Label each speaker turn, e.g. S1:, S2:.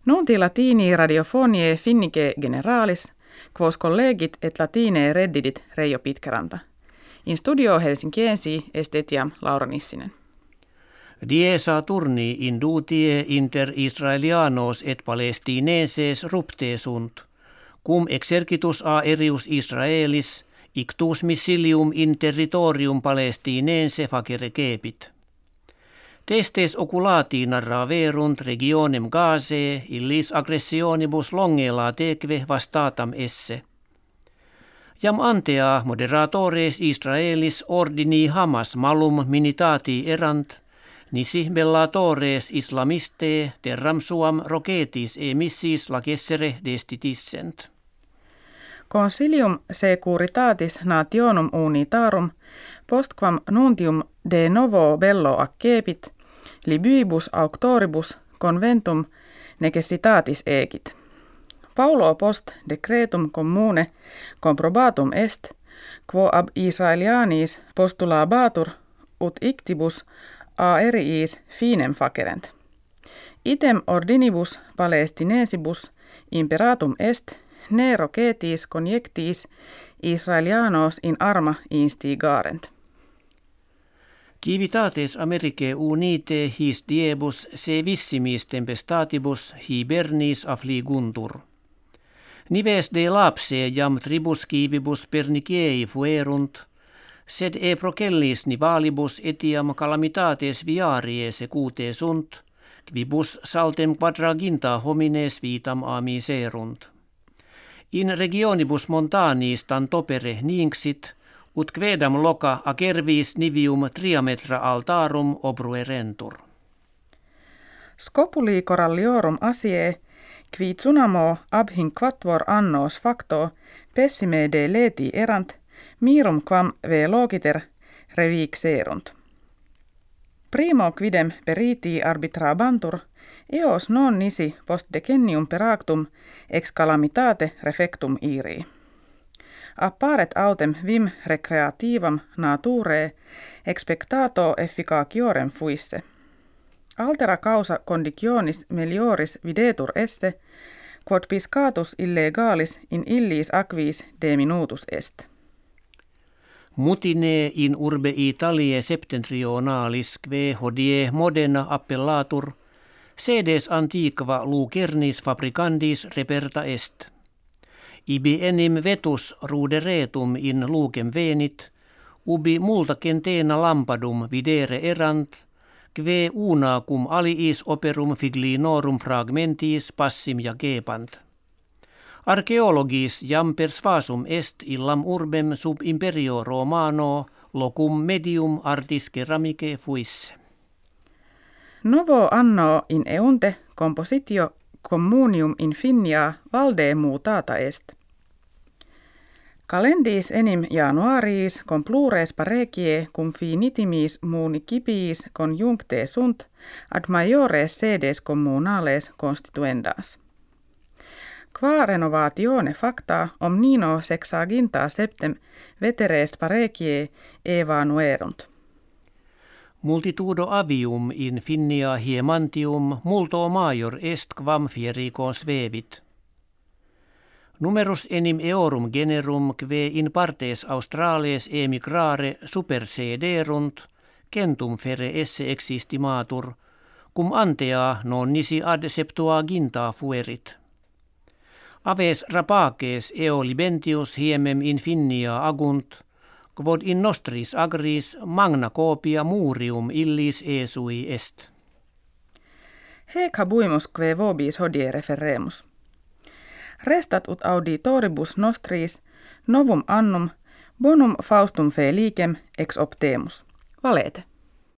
S1: Nunti latini radiofonie finnike generalis, quos collegit et latine reddidit Reijo Pitkeranta. In studio Helsinkiensi est etiam Laura Nissinen.
S2: Die Saturni indutie inter Israelianos et Palestinenses rupte sunt, cum exercitus aerius Israelis ictus missilium in territorium Palestinense facere cepit. Testes oculati narra verunt regionem Gazae illis aggressionibus longela teque vastatam esse. Jam antea moderatores Israelis ordini Hamas malum minitati erant, nisi bellatores islamiste terram suam rocetis emissis lacessere destituissent.
S1: Consilium securitatis nationum unitarum postquam nuntium de novo bello accepit, libyibus auctoribus conventum necessitatis egit. Paulo post decretum commune comprobatum est, quo ab Israelianis postulabatur ut ictibus aeriis finem facerent. Item ordinibus Palestinensibus imperatum est, ne rocetis conjectis Israelianos in arma instigarent.
S2: Civitates Americae unite his diebus se vissimis tempestatibus hibernis affliguntur. Nives de lapse jam tribus civibus pernicei fuerunt, sed e procellis nivalibus etiam calamitates viarie secute sunt, quibus saltem quadraginta homines vitam amiserunt. In regionibus montanis tantopere ninxit, ut quedam loca acervis nivium triametra altarum obruerentur.
S1: Scopuli coralliorum asie, qui tsunamo abhin quattuor annos facto pessime de leti erant, mirum quam ve logiter revixerunt. Primo quidem periti arbitrabantur, eos non nisi post decennium peractum ex calamitate refectum irii. Apparet autem vim recreativam naturae expectato efficaciorem fuisse. Altera causa conditionis melioris videtur esse, quod piscatus illegalis in illis aquis de minutus est.
S2: Mutine in urbe Italiae septentrionalis que hodie Modena appellatur, sedes antiqua lucernis fabricandis reperta est. Ibi enim vetus ruderetum in lucem venit, ubi multa centena lampadum videre erant, que una cum aliis operum figlinorum fragmentis passim jacebant. Archeologis jam persvasum est illam urbem sub imperio Romano locum medium artis ceramicae fuisse.
S1: Novo anno in eunte compositio communium in Finnia valde mutata est. Calendis enim januaris cum plures parecie cum finitimis municipiis conjuncte sunt ad maiores sedes communales constituendas. Qua renovatione facta omnino sexaginta septem veteres parecie evanuerunt.
S2: Multitudo avium in Finnia hiemantium multo major est quam fierico svevit. Numerus enim eorum generum que in partes Australes emigrare supersederunt, centum fere esse existimatur, cum antea non nisi ad septuaginta fuerit. Aves rapaces eo libentius hiemem in Finnia agunt, quod in nostris agris magna copia murium illis esui est.
S1: Hec habuimus que vobis hodie referemus. Restat ut auditoribus nostris novum annum bonum Faustum felicem ex optemus. Valete.